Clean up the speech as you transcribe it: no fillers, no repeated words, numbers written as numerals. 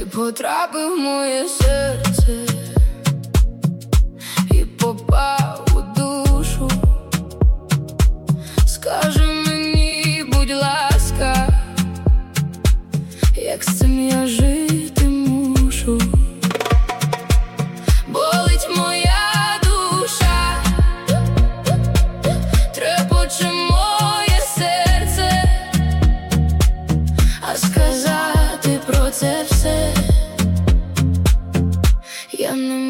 потрапив в моє серце і попав у душу. Скажи мені, будь ласка, як з цим я жити мушу. Болить моя душа, трепоче моє серце, а сказати про це все я не можу.